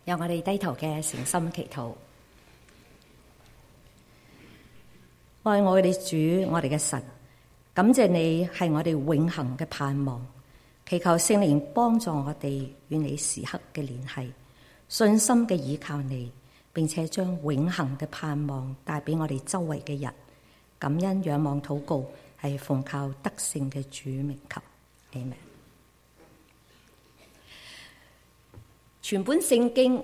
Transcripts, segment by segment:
讓我哋低頭嘅誠心祈禱。愛我哋主，我哋嘅神，感謝你係我哋永恆嘅盼望，祈求聖靈幫助我哋與你時刻嘅聯繫，信心嘅倚靠你，並且將永恆嘅盼望帶俾我哋周圍嘅人。感恩仰望禱告，係奉靠得勝嘅主名求，阿們。全本聖經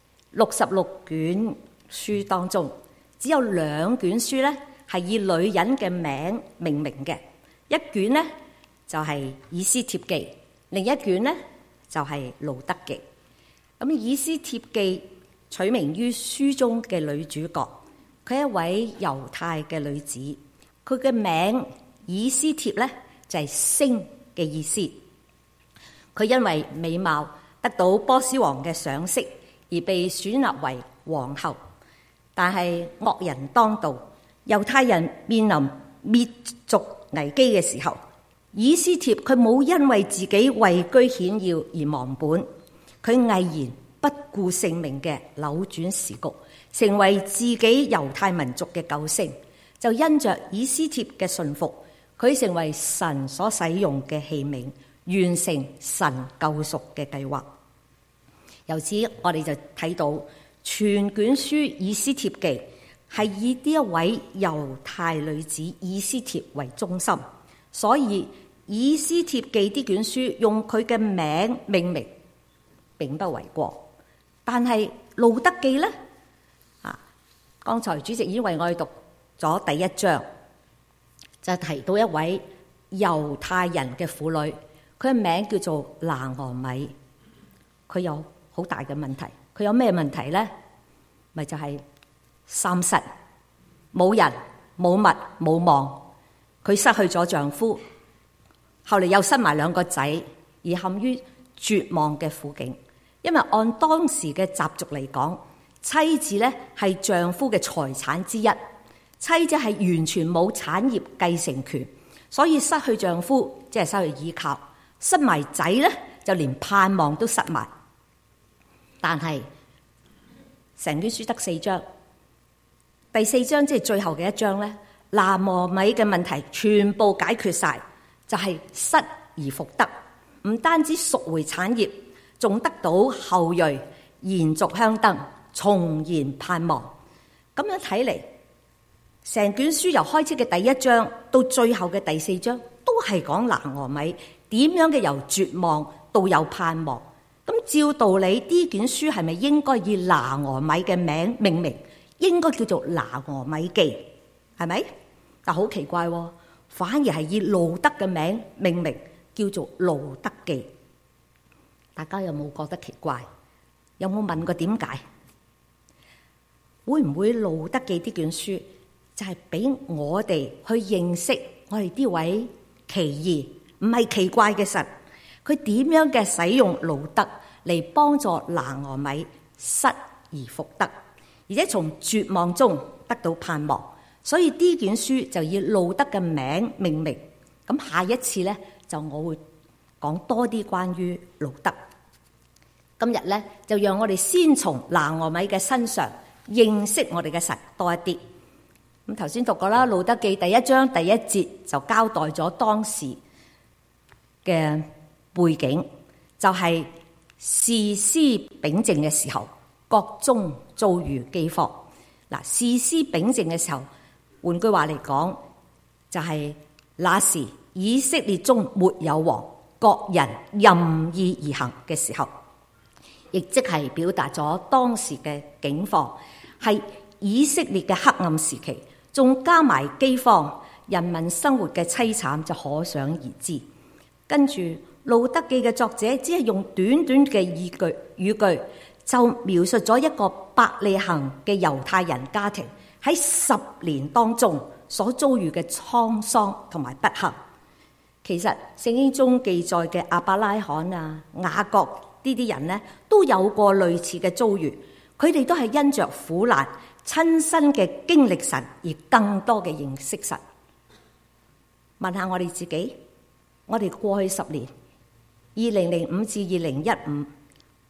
66卷書當中，只有2卷書咧係以女人嘅名命名嘅，一卷呢就係以斯帖記，另一卷呢就係路得記。咁以斯帖記取名於書中嘅女主角，佢係一位猶太嘅女子，佢嘅名以斯帖咧就係星嘅意思。佢因為美貌得到波斯王嘅賞識，而被選立為皇后。但係惡人當道，猶太人面臨滅族危機嘅時候，以斯帖佢冇因為自己位居顯要而忘本，佢毅然不顧性命嘅扭轉時局，成為自己猶太民族嘅救星。就因着以斯帖嘅信服，佢成為神所使用嘅器皿，完成神救贖嘅計劃。由此我哋就睇到全卷書以斯帖記係以呢一位猶太女子以斯帖為中心，所以以斯帖記呢卷書用佢嘅名命名並不為過。但係路得記呢，剛才主席已經為我哋讀咗第1章，就提到一位猶太人嘅婦女，佢嘅名叫做拿俄米。佢有好大嘅問題，佢有咩問題呢？咪就係三失，冇人冇物冇望，佢失去咗丈夫，後嚟又生埋2個仔，而陷於絕望嘅苦境。因為按當時嘅習俗嚟講，妻子咧係丈夫嘅財產之一，妻子係完全冇產業繼承權，所以失去丈夫即係失去依靠，失埋仔咧就連盼望都失埋。但係成卷書得4章，第4章即係最後嘅1章咧，拿俄米嘅問題全部解決晒，就係失而復得，唔單止贖回產業，仲得到後裔延續香燈，重燃盼望。咁樣睇嚟，成卷書由開始嘅第1章到最後嘅第4章，都係講拿俄米點樣嘅由絕望到有盼望。咁照道理，呢卷書係咪應該以拿俄米嘅名命名？應該叫做拿俄米記，係咪？但好奇怪，反而係以路得嘅名命名，叫做路得記。大家有冇覺得奇怪？有冇問過點解？會唔會路得記呢卷書就係俾我哋去認識我哋呢位奇異唔係奇怪嘅神？佢點樣嘅使用路得嚟幫助拿俄米失而復得，而且從絕望中得到盼望。所以呢卷書就以路得嘅名命名。咁下一次呢，就我會講多啲關於路得。今日呢，就讓我哋先從拿俄米嘅身上認識我哋嘅神多一啲。咁頭先讀過啦，路得記第1章第1節就交代咗當時嘅背景，就係士師秉政嘅時候，國中遭遇饑荒。士師秉政嘅時候，換句話嚟講，就係那時以色列中沒有王，各人任意而行嘅時候，亦即係表達咗當時嘅境況，係以色列嘅黑暗時期，仲加埋饑荒，人民生活嘅淒慘就可想而知。跟住路得記嘅作者只係用短短嘅語句，就描述咗一個伯利恆嘅猶太人家庭喺10年當中所遭遇嘅滄桑同埋不幸。其實聖經中記載嘅亞伯拉罕啊、雅各呢啲人呢，都有過類似嘅遭遇，佢哋都係因着苦難親身嘅經歷神而更多嘅認識神。問下我哋自己，我哋過去10年2005至2015，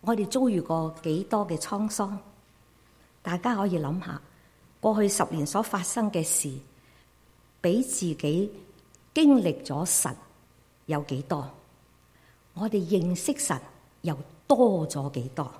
我哋遭遇過幾多嘅滄桑？大家可以諗下，過去10年所發生嘅事，比自己經歷咗神有幾多？我哋認識神又多咗幾多？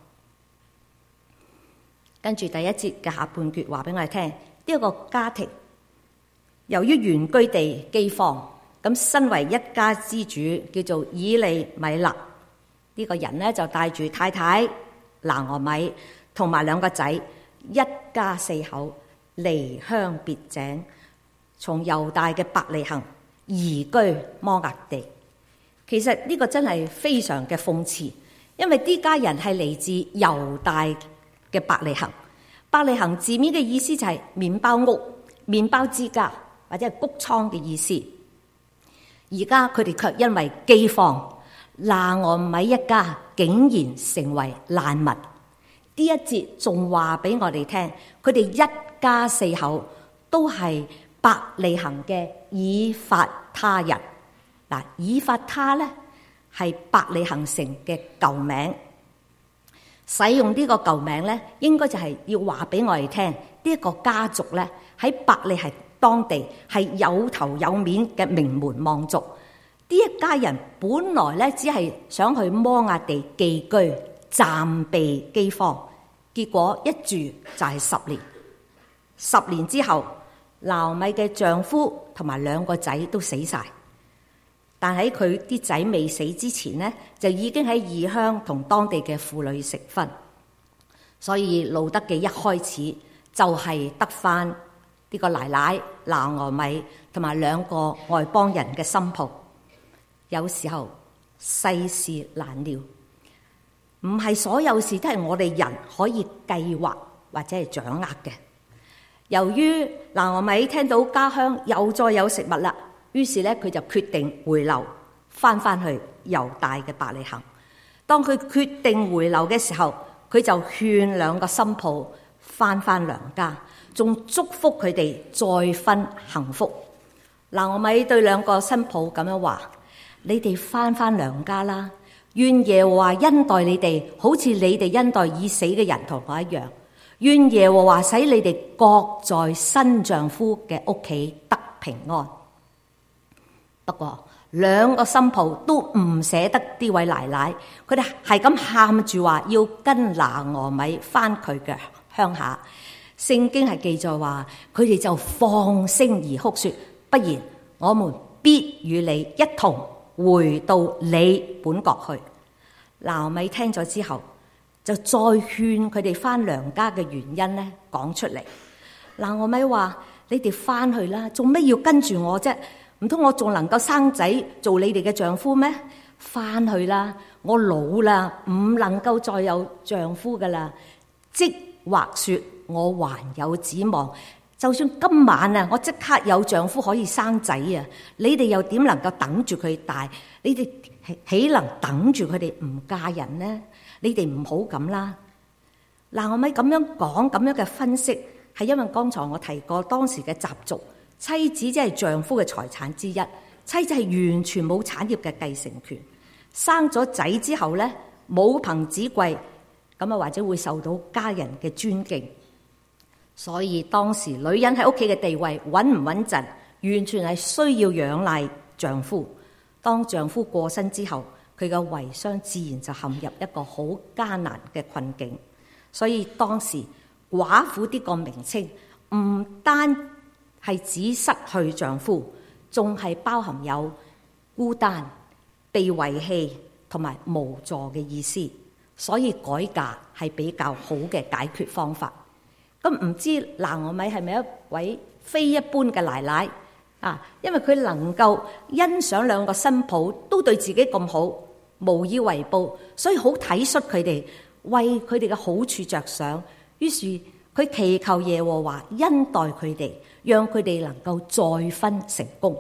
跟住第一節嘅下半句話俾我哋聽，呢一個家庭由於原居地饑荒，咁身為一家之主叫做以利米勒呢個人呢，就帶住太太拿俄米同埋2個仔，一家4口離鄉別井，從猶大嘅伯利恆移居摩押地。其實呢個真係非常嘅諷刺，因為呢家人係嚟自猶大嘅伯利恆。伯利恆字面嘅意思就係麵包屋、麵包之家或者係穀倉嘅意思。而家佢哋卻因為饑荒，拿俄米一家竟然成為難民。呢一節仲話俾我哋聽，佢哋一家4口都係伯利恆嘅以法他人。嗱，以法他咧係伯利恆城嘅舊名。使用呢個舊名咧，應該就係要話俾我哋聽，呢一個家族咧喺伯利恆當地係有頭有面嘅名門望族。呢一家人本來咧只係想去摩押地寄居，暫避饑荒，結果一住就係10年。10年之後，拿俄米嘅丈夫同埋2個仔都死晒。但喺佢啲仔未死之前呢，就已經喺異鄉同當地嘅婦女成婚，所以路得記一開始就係得返呢個奶奶拿俄米同埋2個外邦人嘅新抱。有時候世事難料，唔係所有事都係我哋人可以計劃或者係掌握嘅。由於拿俄米聽到家鄉又再有食物啦，於是咧，佢就決定回流，翻去猶大嘅伯利恆。當佢決定回流嘅時候，佢就勸2個新抱翻娘家，仲祝福佢哋再分幸福。拿俄米對2個新抱咁樣話：你哋翻娘家啦，願耶和華恩待你哋，好似你哋恩待已死嘅人同我一樣。願耶和華使你哋各在新丈夫嘅屋企得平安。不過2個新抱都唔捨得呢位奶奶，佢哋係咁喊住話要跟拿俄米翻佢嘅鄉下。聖經係記載話，佢哋就放聲而哭說：不然，我們必與你一同回到你本國去。拿俄米聽咗之後，就再勸佢哋翻娘家嘅原因咧講出嚟。拿俄米話：你哋翻去啦，做咩要跟住我啫？唔通我仲能夠生仔做你哋嘅丈夫咩？翻去啦，我老啦，唔能夠再有丈夫噶啦。即或說我還有指望，就算今晚啊，我即刻有丈夫可以生仔啊，你哋又點能夠等住佢大？你哋豈能等住佢哋唔嫁人呢？你哋唔好咁啦。嗱，我咪咁樣講，咁樣嘅分析，係因為剛才我提過當時嘅習俗。妻子即係丈夫嘅財產之一，妻子係完全冇產業嘅繼承權。生咗仔之後咧，母憑子貴，咁啊或者會受到家人嘅尊敬。所以當時女人喺屋企嘅地位穩唔穩陣，完全係需要仰賴丈夫。當丈夫過身之後，佢嘅遺孀自然就陷入一個好艱難嘅困境。所以當時寡婦呢個名稱唔單係指失去丈夫，仲係包含有孤單、被遺棄同埋無助嘅意思。所以改嫁係比較好嘅解決方法。咁唔知拿俄米係咪一位非一般嘅奶奶啊？因為佢能夠欣賞2個新抱都對自己咁好，無以為報，所以好體恤佢哋，為佢哋嘅好處着想。於是佢祈求耶和華恩待佢哋，讓佢哋能夠再婚成功。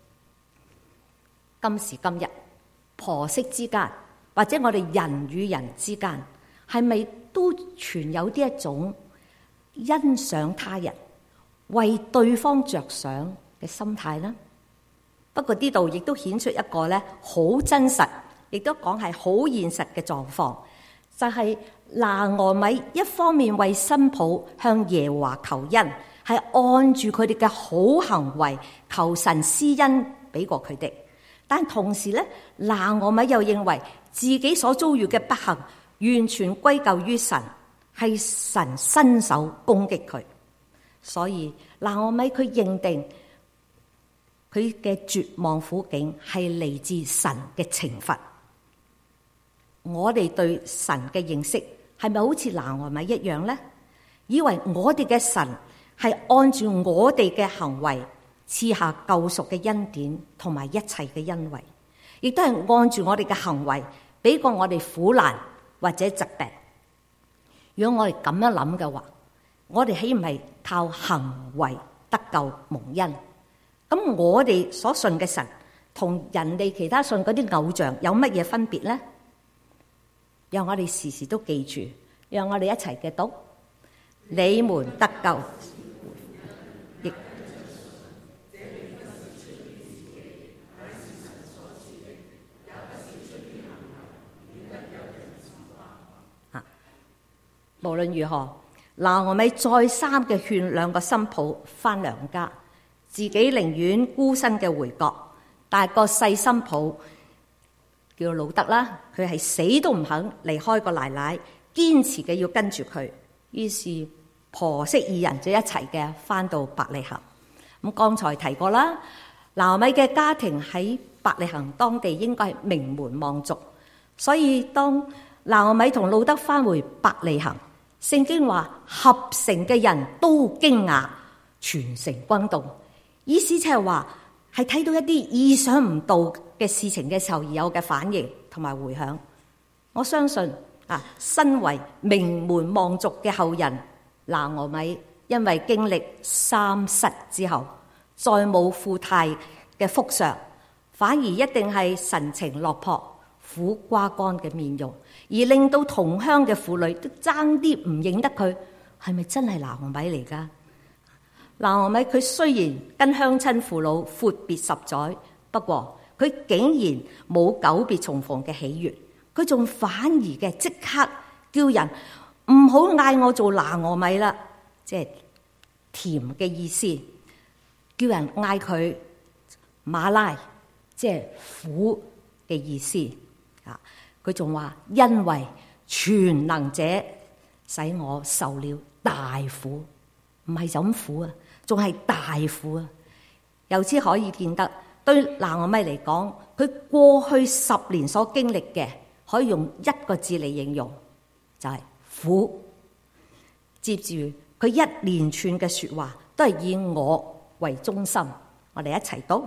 今時今日，婆媳之間或者我哋人與人之間，係咪都存有啲一種欣賞他人、為對方着想嘅心態呢？不過呢度亦都顯出一個咧好真實，亦都講係好現實嘅狀況， 就係拿俄米一方面為新抱向耶和華求恩，係按住佢哋嘅好行為求神施恩俾過佢哋，但同時咧，拿俄米又認為自己所遭遇嘅不幸完全歸咎於神，係神伸手攻擊佢，所以拿俄米佢認定佢嘅絕望苦境係嚟自神嘅懲罰。我哋對神嘅認識係咪好似拿俄米一樣呢？以為我哋嘅神係按住我哋嘅行為賜下救贖嘅恩典同埋一切嘅恩惠，亦都係按住我哋嘅行為俾過我哋苦難或者疾病。如果我哋咁樣諗嘅話，我哋豈唔係靠行為得救蒙恩？咁我哋所信嘅神同人哋其他信嗰啲偶像有乜嘢分別呢？讓我哋時時都記住，讓我哋一齊嘅讀：你們得救，亦無論如何，拿俄米再三嘅勸兩個新抱翻娘家，自己寧願孤身嘅回國，但係個細新抱叫路德啦，佢係死都唔肯離開個奶奶，堅持嘅要跟住佢。於是婆媳二人就一齊嘅翻到伯利恆。咁剛才提過啦，拿俄米嘅家庭喺伯利恆當地應該係名門望族，所以當拿俄米同路德翻回伯利恆，聖經話合城嘅人都驚訝，全城轟動。意思就係話係睇到一啲意想唔到嘅事情嘅時候而有嘅反應同埋回響。我相信身為名門望族嘅後人，拿俄米因為經歷三失之後，再冇富態嘅福相，反而一定係神情落魄、苦瓜乾嘅面容，而令到同鄉嘅婦女都爭啲唔認得佢係咪真係拿俄米嚟㗎？拿俄米佢雖然跟鄉親父老闊別10載，不過佢竟然冇久別重逢嘅喜悅，佢仲反而嘅即刻叫人唔好嗌我做拿俄米啦，即係甜嘅意思，叫人嗌佢馬拉，即係苦嘅意思。佢仲話因為全能者使我受了大苦，唔係就咁苦啊，仲係大苦啊！由此可以見得，對拿俄米嚟講，佢過去10年所經歷嘅，可以用一個字嚟形容，就係苦。接住佢一連串嘅說話，都係以我為中心。我哋一齊讀。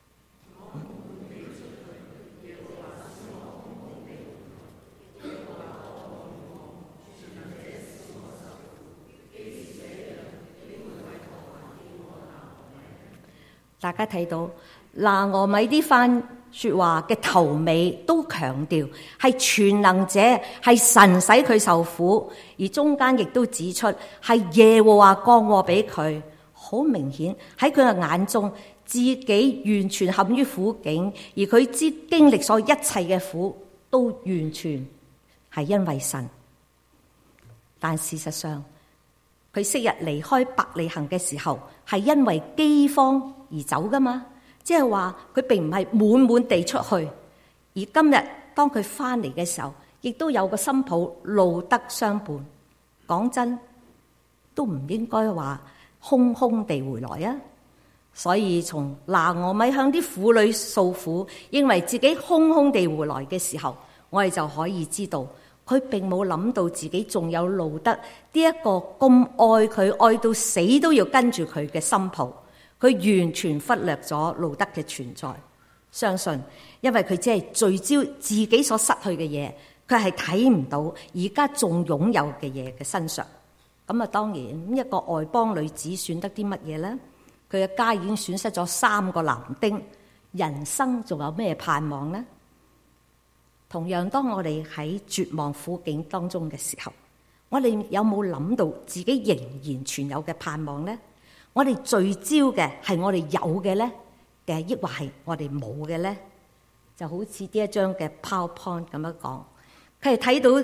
大家睇到拿俄米呢番說話嘅頭尾都強調係全能者，係神使佢受苦，而中間亦都指出係耶和華降禍俾佢。好明顯喺佢嘅眼中，自己完全陷於苦境，而佢知經歷所一切嘅苦都完全係因為神。但事實上，佢昔日離開伯利恆嘅時候，係因為饑荒而走噶嘛，即係話佢並唔係滿滿地出去。而今日當佢翻嚟嘅時候，亦都有個新抱路德相伴。講真，都唔應該話空空地回來啊！所以從拿俄米向啲婦女訴苦，認為自己空空地回來嘅時候，我哋就可以知道，佢並冇諗到自己仲有路德呢一個咁愛佢，愛到死都要跟住佢嘅新抱。佢完全忽略咗路德嘅存在。相信因為佢只係聚焦自己所失去嘅嘢，佢係睇唔到而家仲擁有嘅嘢嘅身上。咁啊，當然一個外邦女子選得啲乜嘢呢？佢嘅家已經損失咗3個男丁，人生仲有咩盼望呢？同樣，當我哋喺絕望苦境當中嘅時候，我哋有冇諗到自己仍然存有嘅盼望呢？我哋聚焦嘅係我哋有嘅呢，定係抑或係我哋冇嘅呢？就好似呢一張嘅 PowerPoint 咁樣講，佢係睇到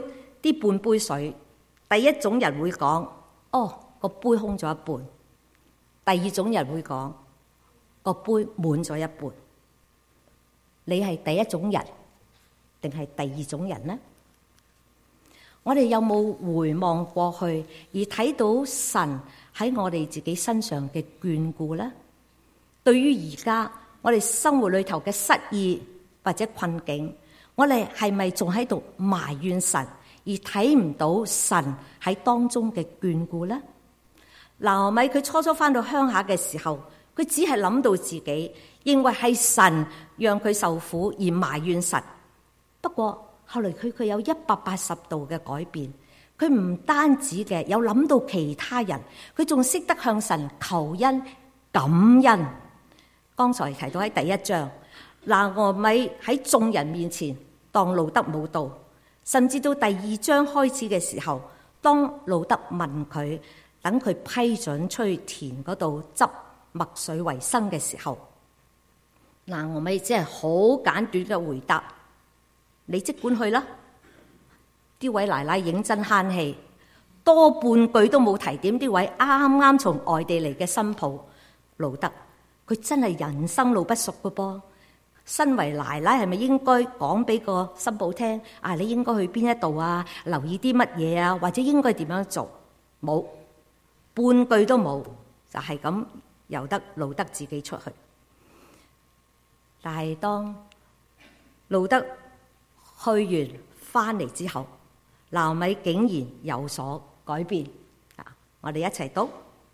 啲半杯水，第一種人會講：哦，個杯空咗一半。第二種人會講：個杯滿咗一半。你係第一種人定係第二種人呢？我哋有冇回望過去而睇到神喺我哋自己身上嘅眷顧呢？對於而家我哋生活裏頭嘅失意或者困境，我哋係咪仲喺度埋怨神，而睇唔到神喺當中嘅眷顧呢？拿俄米佢初初翻到鄉下嘅時候，佢只係諗到自己，認為係神讓佢受苦而埋怨神。不過後來佢有180度嘅改變，佢唔單止嘅有諗到其他人，佢仲識得向神求恩感恩。剛才提到喺第一章，拿俄米喺眾人面前當路得冇到，甚至到第二章開始嘅時候，當路得問佢等佢批准出去田嗰度執麥穗為生嘅時候，拿俄米只係好簡短嘅回答：你即管去啦。呢位奶奶認真慳氣，多半句都冇提點呢位啱啱從外地嚟嘅新抱路得。佢真係人生路不熟嘅噃。身為奶奶係咪應該講俾個新抱聽啊？你應該去邊一度啊？留意啲乜嘢啊？或者應該點樣做？冇，半句都冇，就係咁由得路得自己出去。但係當路得去完翻嚟之後，拿俄米竟然有所改變。我哋一齊讀。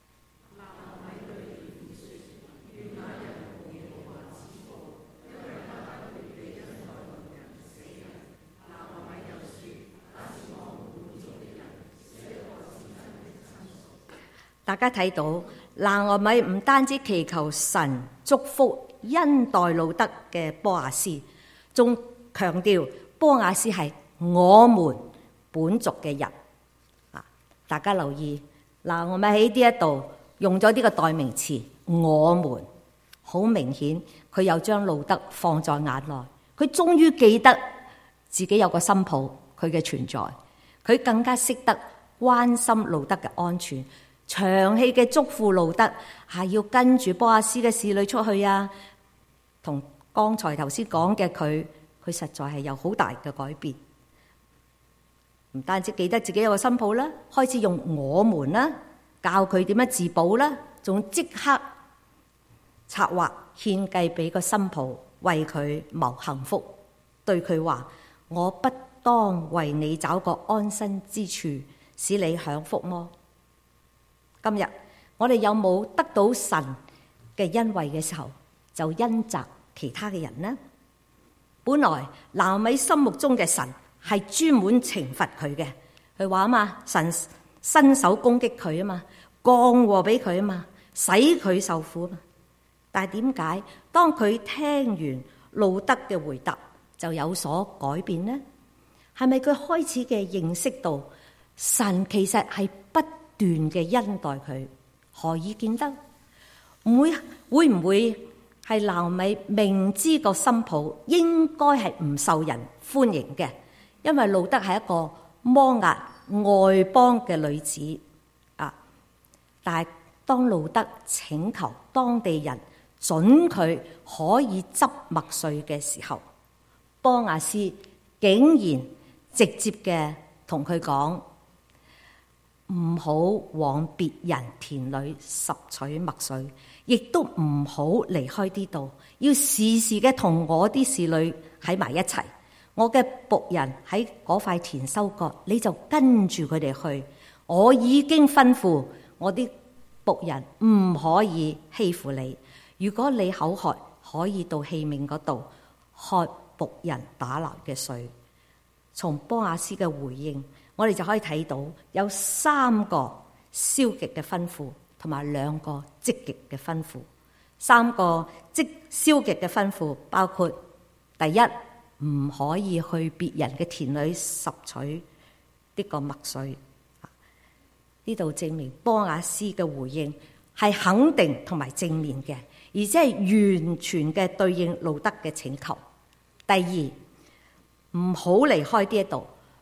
大家睇到拿俄米唔單止祈求神祝福恩待路得嘅波亞斯，仲強調波亞斯係我們本族嘅人。大家留意，拿俄米喺呢一度用咗呢個代名詞我們，好明顯佢又將路得放在眼內。佢終於記得自己有個新抱佢嘅存在，佢更加識得關心路得嘅安全。長氣嘅囑咐路得係要跟住波亞斯嘅侍女出去啊，同剛才頭先講嘅佢實在係有好大嘅改變。唔單止記得自己有個新抱啦，開始用我們啦，教佢點樣自保啦，仲即刻策劃獻計俾個新抱，為佢謀幸福，對佢話：我不當為你找個安身之處，使你享福麼？今日我哋有冇得到神嘅恩惠嘅時候，就恩責其他嘅人呢？本來拿俄米心目中嘅神係專門懲罰佢嘅，佢話啊嘛，神伸手攻擊佢啊嘛，降禍俾佢啊嘛，使佢受苦啊嘛。但係點解當佢聽完路得嘅回答就有所改變呢？係咪佢開始嘅認識到神其實係不斷嘅恩待佢？何以見得？會唔會係拿俄米明知個新抱應該係唔受人歡迎嘅？因為路得係一個摩押外邦嘅女子啊，但係當路得請求當地人准佢可以執麥穗嘅時候，波亞斯竟然直接嘅同佢講：唔好往別人田裏拾取麥穗，亦都唔好離開呢度，要時時嘅同我啲侍女喺埋一齊。我嘅僕人喺嗰塊田收割，你就跟住佢哋去。我已經吩咐我啲僕人唔可以欺負你。如果你口渴，可以到器皿嗰度喝僕人打撈嘅水。從波亞斯嘅回應，我哋就可以睇到有3個消極嘅吩咐，同埋2個積極嘅吩咐。3個消極嘅吩咐包括：第一，唔可以去別人嘅田裏拾取呢個麥穗。呢度證明波亞斯嘅回應係肯定同埋正面嘅，而且係完全嘅對應路得嘅請求。第二，唔好離開呢一度，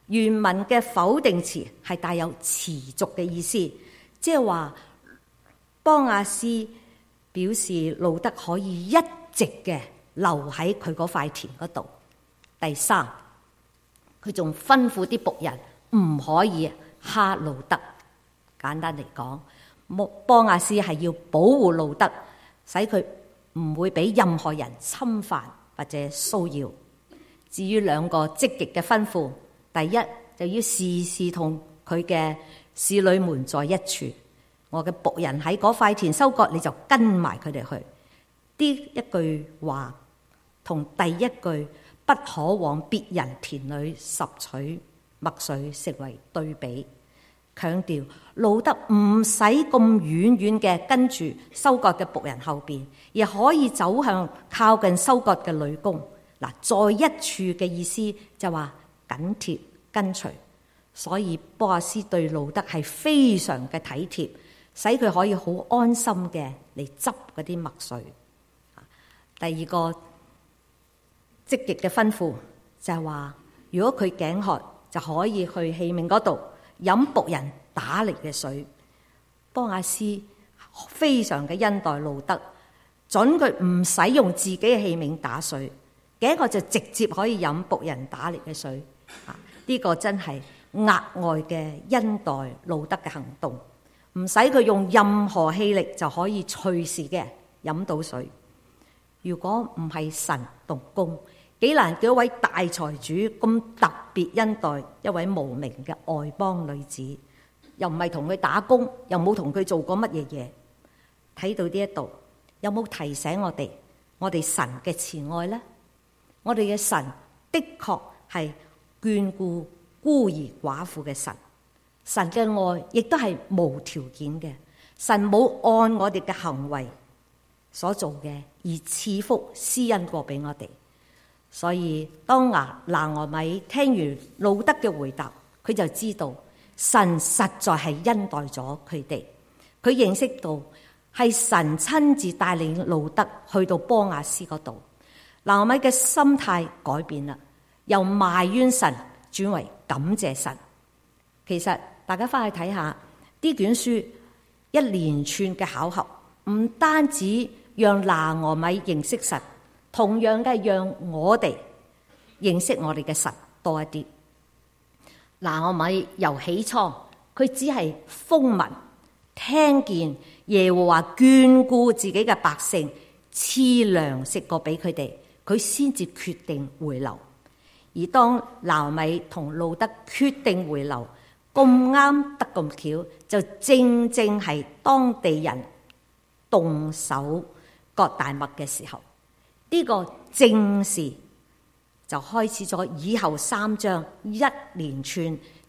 原文嘅否定詞係帶有持續嘅意思，即係話波亞斯表示路德可以一直嘅留喺佢嗰塊田嗰度。第三，佢仲吩咐啲僕人唔可以蝦路德。簡單嚟講，波亞斯係要保護路德，使佢唔會俾任何人侵犯或者騷擾。至於兩個積極嘅吩咐，第一就要時時同佢嘅使女們在一處。我嘅僕人喺嗰塊田收割，你就跟埋佢哋去。呢一句話同第一句不可往別人田裏拾取麥穗成為對比，強調路德唔使咁遠遠嘅跟住收割嘅僕人後邊，亦可以走向靠近收割嘅女工。嗱，在一處嘅意思就話緊貼跟隨，所以波亞斯對路德係非常嘅體貼，使佢可以好安心嘅嚟執嗰啲麥穗。第二個積極嘅吩咐就係話，如果佢頸渴，就可以去器皿嗰度飲僕人打嚟嘅水。波亞斯非常嘅恩待路德，準佢唔使用自己嘅器皿打水，頸渴就直接可以飲僕人打嚟嘅水。呢個真係額外嘅恩待路德嘅行動，唔使佢用任何氣力就可以隨時嘅飲到水。如果唔係神動工，幾難叫一位大財主咁特別恩待一位無名嘅外邦女子，又唔係同佢打工，又冇同佢做過乜嘢嘢。睇到呢一度，有冇提醒我哋神嘅慈愛呢？我哋嘅神的確係眷顧孤兒寡婦嘅神，神嘅愛亦都係無條件嘅。神冇按我哋嘅行為所做嘅而賜福施恩過俾我哋。所以當拿俄米聽完路德嘅回答，佢就知道神實在係恩待咗佢哋。佢認識到係神親自帶領路德去到波亞斯嗰度。拿俄米嘅心態改變啦，由埋怨神轉為感謝神。其實大家翻去睇下呢卷書一連串嘅巧合，唔單止讓拿俄米認識神，同樣嘅讓我哋認識我哋嘅神多一啲。拿俄米由起初佢只係風聞，聽見耶和華眷顧自己嘅百姓，賜糧食過俾佢哋，佢先至決定回流。而當拿俄米同路德決定回流，咁啱得咁巧，就正正係當地人動手割大麥嘅時候。呢個正事就開始咗以後3章一連串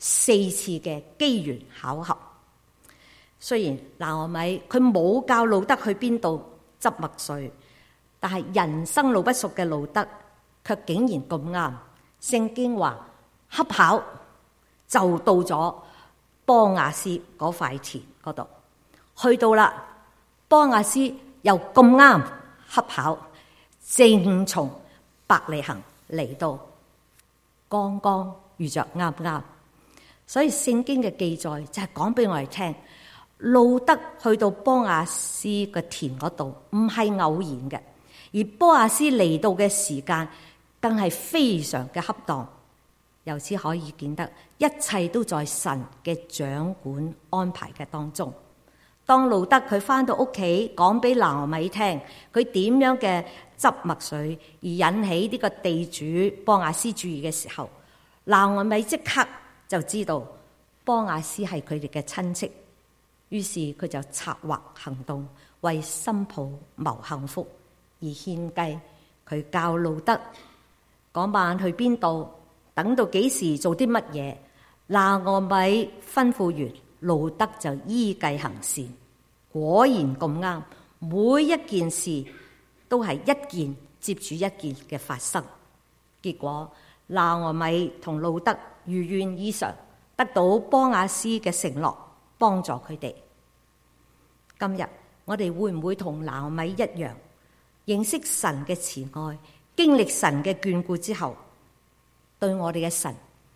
4次嘅機緣巧合。雖然拿俄米佢冇教路德去邊度執麥穗，但係人生路不熟嘅路德卻竟然咁啱。聖經話恰巧就到咗波亞斯嗰塊田嗰度，去到啦。波亞斯又咁啱恰巧正從伯利恆嚟到，剛剛遇着啱啱。所以聖經嘅記載就係講俾我哋聽，路德去到波亞斯嘅田嗰度唔係偶然嘅，而波亞斯嚟到嘅時間更係非常嘅恰當。由此可以見得一切都在神嘅掌管安排嘅當中。當路德佢翻到屋企講俾拿俄米聽佢點樣嘅執麥穗而引起呢個地主波亞斯注意嘅時候，拿俄米即刻就知道波亞斯係佢哋嘅親戚，於是佢就策劃行動，為新抱謀幸福而獻計。佢教路德嗰晚去邊度，等到幾時做啲乜嘢。拿俄米吩咐完，路德就依計行善。果然咁啱，每一件事都係一件接住一件嘅發生。結果拿俄米同路德如願以償，得到波亞斯嘅承諾，幫助佢哋。今日我哋會唔會同拿俄米一樣，認識神嘅慈愛，經歷神嘅眷顧之後，對我哋嘅神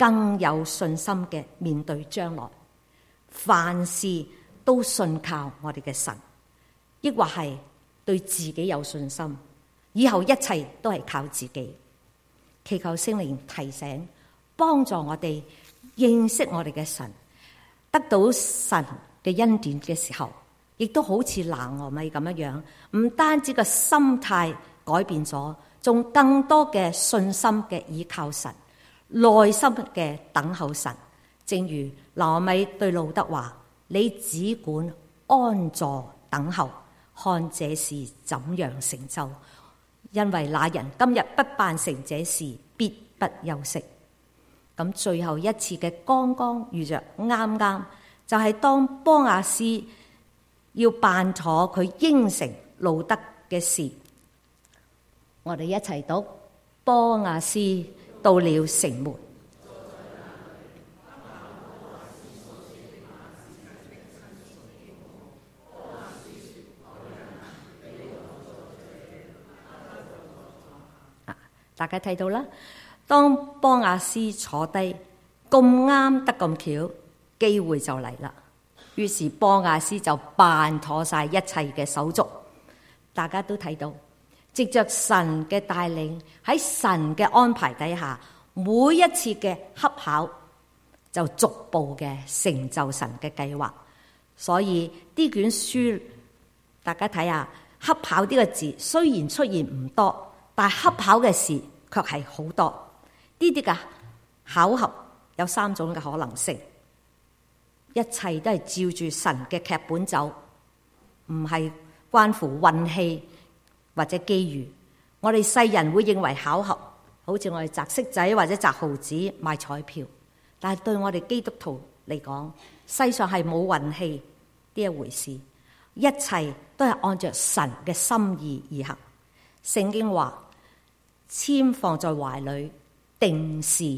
更有信心嘅面對將來，凡事都信靠我哋嘅神，抑或係對自己有信心，以後一切都係靠自己。祈求聖靈提醒，幫助我哋認識我哋嘅神，得到神嘅恩典嘅時候，亦都好似拿俄米咁樣，唔單止個心態改變咗，仲更多嘅信心嘅依靠神，內心嘅等候神。正如拿俄米對路得話：你只管安坐等候，看這事怎樣成就。因為那人今日不辦成這事，必不休息。咁最後一次嘅剛剛遇着啱啱，就係當波亞斯要辦妥佢應承路得嘅事。我哋一齊讀：波亞斯到了城門。大家睇到啦，當波亞斯坐低，咁啱得咁巧，機會就嚟啦。於是波亞斯就辦妥晒一切嘅手續。大家都睇到，藉着神嘅帶領，喺神嘅安排底下，每一次嘅恰巧就逐步嘅成就神嘅計劃。所以呢卷書，大家睇下，恰巧呢個字雖然出現唔多，但係恰巧嘅事卻係好多。呢啲嘅巧合有三種嘅可能性，一切都係照住神嘅劇本走，唔係關乎運氣或者機遇。我哋世人會認為巧合，好似我哋擲骰仔或者擲毫子買彩票，但係對我哋基督徒嚟講，世上係冇運氣呢一回事，一切都係按着神嘅心意而行。聖經話：籤放在懷裡，定是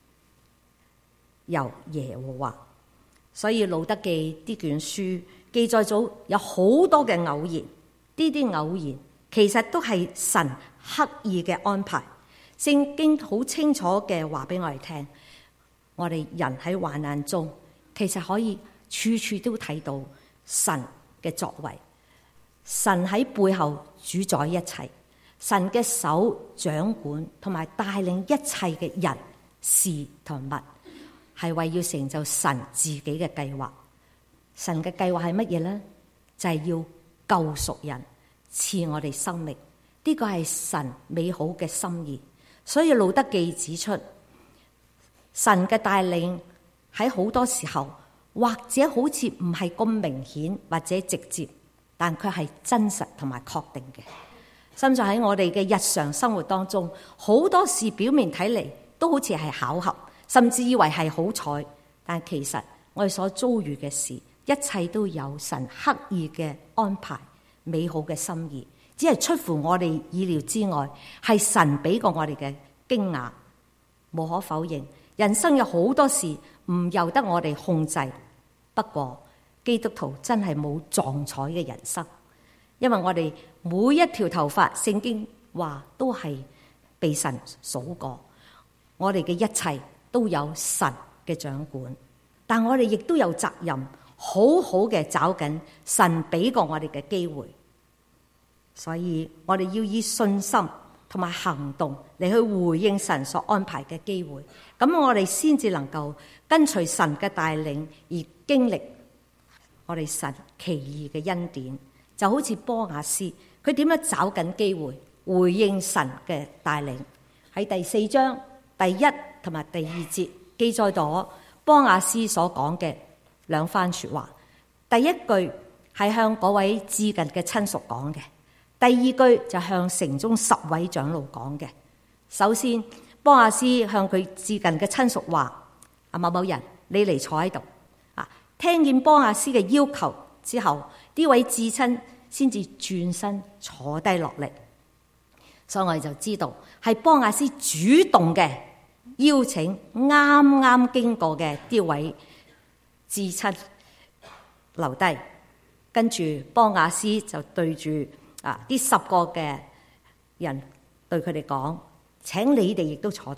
由耶和華。所以路得記呢卷書記載咗有好多嘅偶然，呢啲偶然其實都係神刻意嘅安排。聖經好清楚嘅話俾我哋聽，我哋人喺患難中，其實可以處處都睇到神嘅作為，神喺背後主宰一切，神嘅手掌管同埋帶領一切嘅人事同物，係為要成就神自己嘅計劃。神嘅計劃係乜嘢呢？就係要救贖人，賜我哋生命。呢個係神美好嘅心意。所以路得記指出，神嘅帶領喺好多時候，或者好似唔係咁明顯或者直接，但卻係真實同埋確定嘅。甚至喺我哋嘅日常生活當中，好多事表面睇嚟都好似係巧合，甚至以為係好彩，但其實我哋所遭遇嘅事，一切都有神刻意嘅安排，美好嘅心意，只係出乎我哋意料之外，係神俾過我哋嘅驚訝。無可否認，人生有好多事唔由得我哋控制。不過基督徒真係冇撞彩嘅人生，因為我哋每一條頭髮，聖經話都係被神數過。我哋嘅一切都有神嘅掌管，但我哋亦都有責任好好嘅找緊神俾過我哋嘅機會。所以我哋要以信心同埋行動嚟去回應神所安排嘅機會，咁我哋先至能夠跟隨神嘅帶領而經歷我哋神奇異嘅恩典。就好似波亞斯，佢點樣找緊機會回應神嘅帶領。喺第4章第1同埋第2節記載咗波亞斯所講嘅兩番說話。第一句係向嗰位至近嘅親屬講嘅，第二句就向城中10位長老講嘅。首先，波亞斯向佢至近嘅親屬話：某某人，你嚟坐喺度。聽見波亞斯嘅要求之後，呢位至親先至轉身坐低落嚟。所以我哋就知道係波亞斯主動嘅邀請啱啱經過嘅呢位至親留低。跟住波亞斯就對住呢10個嘅人對佢哋講：請你哋亦都坐低。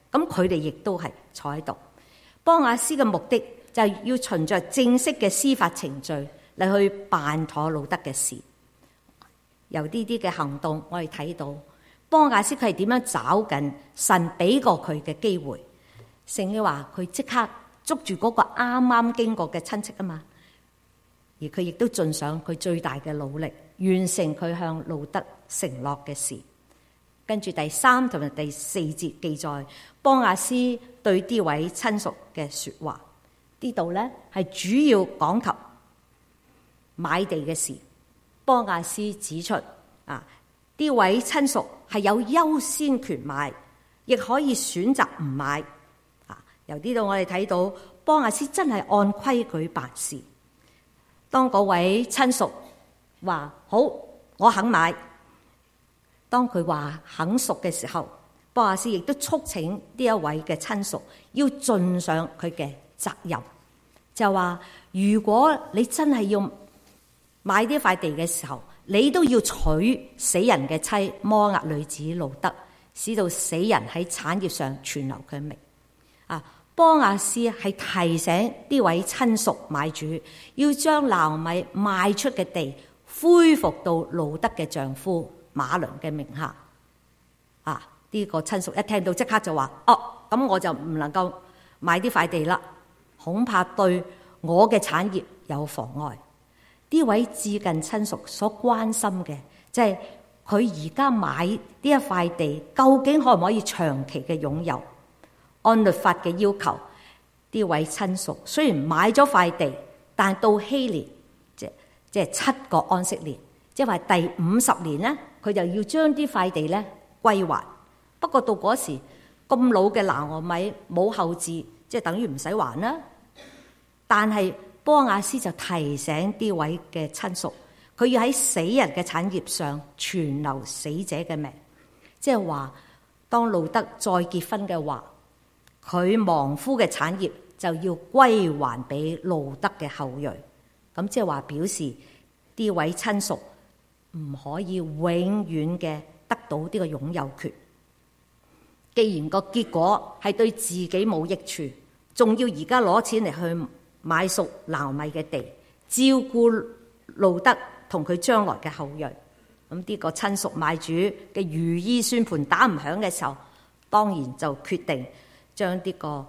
咁佢哋亦都係坐喺度。波亞斯嘅目的就係要循着正式嘅司法程序嚟去辦妥路得嘅事。由呢啲嘅行動，我哋睇到波亞斯佢係點樣找緊神俾過佢嘅機會。聖經話佢即刻捉住嗰個啱啱經過嘅親戚啊嘛，而佢亦都盡上佢最大嘅努力，完成佢向路得承諾嘅事。跟住第3同埋第4節記載波亞斯對呢位親屬嘅說話，呢度咧係主要講及買地嘅事。波亞斯指出呢位親屬係有優先權買，亦可以選擇唔買。由呢度我哋睇到波亞斯真係按規矩辦事。當嗰位親屬話好，我肯買。當佢話肯贖嘅時候，波亞斯亦都促請呢一位嘅親屬要盡上佢嘅責任，就話如果你真係要買呢塊地嘅時候，你都要娶死人嘅妻摩押女子路得，使到死人喺產業上存留佢名。波亞斯係提醒呢位親屬買主要將拿俄米賣出嘅地恢復到路得嘅丈夫馬倫嘅名下。呢個親屬一聽到即刻就話：咁我就唔能夠買呢塊地啦，恐怕對我嘅產業有妨礙。呢位至近親屬所關心嘅，即係佢而家買呢一塊地，究竟可唔可以長期嘅擁有？按律法嘅要求，呢位親屬雖然買咗塊地，但到希年，即係7個安息年，即係話第50年咧，佢就要將呢塊地咧歸還。不過到嗰時咁老嘅拿俄米冇後嗣，即係等於唔使還啦。但係波亞斯就提醒呢位嘅親屬，佢要喺死人嘅產業上存留死者嘅名，即係話當路得再結婚嘅話，佢亡夫嘅產業就要歸還俾路得嘅後裔。咁即係話表示呢位親屬唔可以永遠嘅得到呢個擁有權。既然個結果係對自己冇益處，仲要而家攞錢嚟去買贖拿俄米嘅地，照顧路得同佢將來嘅後裔。咁呢個親屬買主嘅如意算盤打唔響嘅時候，當然就決定將呢個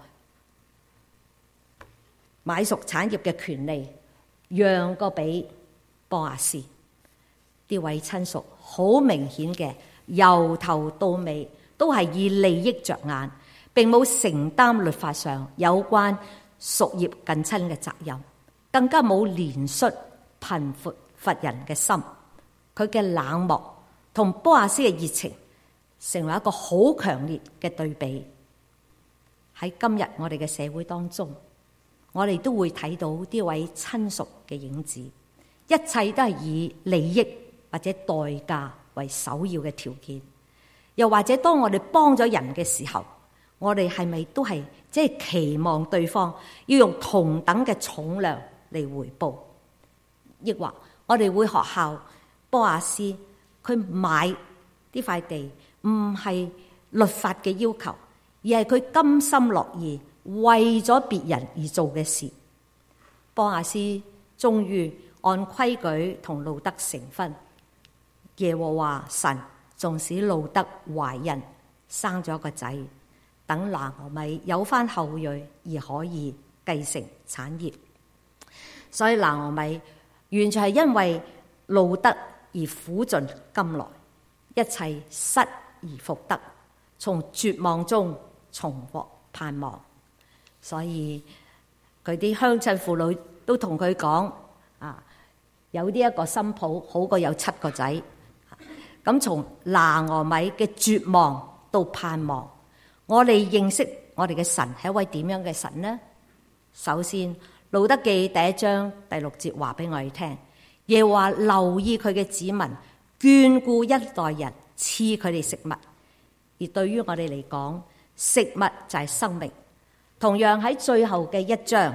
買贖產業嘅權利讓個俾波亞斯。呢位親屬好明顯嘅，由頭到尾都係以利益着眼，並冇承擔律法上有關屬業近親嘅責任，更加冇憐恤貧乏人嘅心。佢嘅冷漠同波亞斯嘅熱情成為一個好強烈嘅對比。喺今日我哋嘅社會當中，我哋都會睇到呢位親屬嘅影子，一切都係以利益或者代價為首要嘅條件。又或者當我哋幫咗人嘅時候，我哋係咪都係即係期望對方要用同等嘅重量嚟回報？抑或我哋會學效波亞斯，佢買呢塊地唔係律法嘅要求，而係佢甘心樂意為咗別人而做嘅事。波亞斯終於按規矩同路得成婚。耶和華神縱使路得懷孕生咗個仔，等拿俄米有翻後裔而可以繼承產業。所以拿俄米完全係因為路得而苦盡甘來，一切失而復得，從絕望中重獲盼望。所以佢啲鄉親父女都同佢講：有呢一個新抱好過有7個仔。咁從拿俄米嘅絕望到盼望，我哋認識我哋嘅神係一位點樣嘅神呢？首先，路得記第1章第6節話俾我哋聽，耶和華留意佢嘅子民，眷顧一代人，賜佢哋食物。而對於我哋嚟講，食物就係生命。同樣喺最後嘅1章，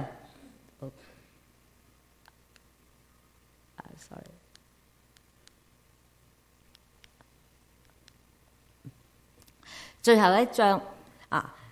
最後一章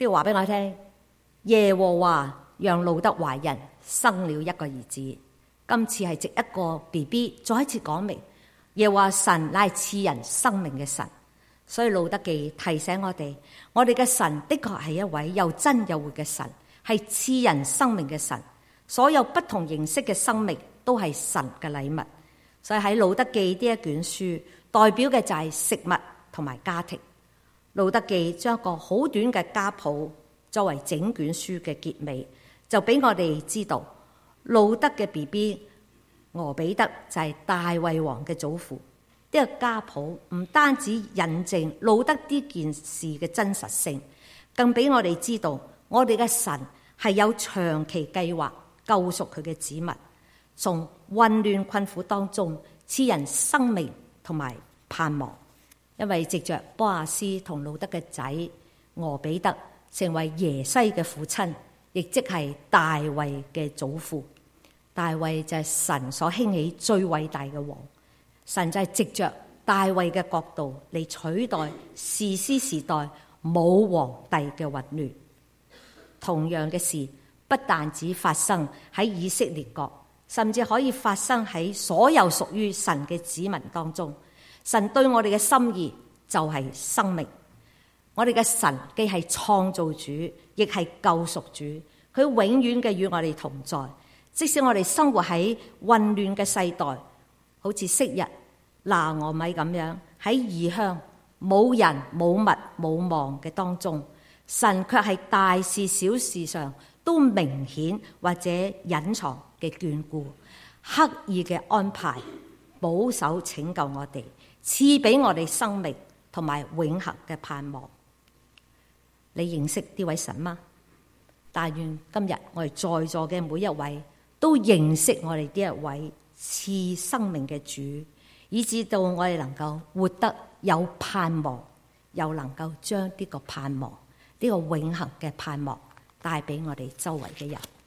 都要話俾我聽，耶和華讓路得懷孕，生了一個兒子。今次係藉一個 BB 再一次講明，耶和華神乃係賜人生命嘅神。所以路得記提醒我哋嘅神的確係一位又真又活嘅神，係賜人生命嘅神。所有不同形式嘅生命都係神嘅禮物。所以喺路得記呢一卷書，代表嘅就係食物同埋家庭。路得記將一個好短嘅家譜作為整卷書嘅結尾，就俾我哋知道路得嘅 BB 俄比德就係大衛王嘅祖父。呢個家譜唔單止印證路得呢件事嘅真實性，更俾我哋知道我哋嘅神係有長期計劃救贖佢嘅子民，從混亂困苦當中賜人生命同埋盼望。因為藉着波阿斯同路得嘅仔俄比德成為耶西嘅父親，亦即係大衛嘅祖父。大衛就係神所興起最偉大嘅王。神就係藉着大衛嘅國度嚟取代士師時代冇皇帝嘅混亂。同樣嘅事不但只發生喺以色列國，甚至可以發生喺所有屬於神嘅子民當中。神對我哋嘅心意就係生命。我哋嘅神既係創造主，亦係救贖主，佢永遠嘅與我哋同在。即使我哋生活喺混亂嘅世代，好似昔日拿俄米咁樣喺異鄉冇人冇物冇望嘅當中，神卻係大事小事上都明顯或者隱藏嘅眷顧，刻意嘅安排，保守拯救我哋，賜俾我哋生命同埋永恆嘅盼望。你認識呢位神嗎？但願今日我哋在座嘅每一位都認識我哋呢一位賜生命嘅主，以致到我哋能夠活得有盼望，又能夠將呢個盼望，呢個永恆嘅盼望帶俾我哋周圍嘅人。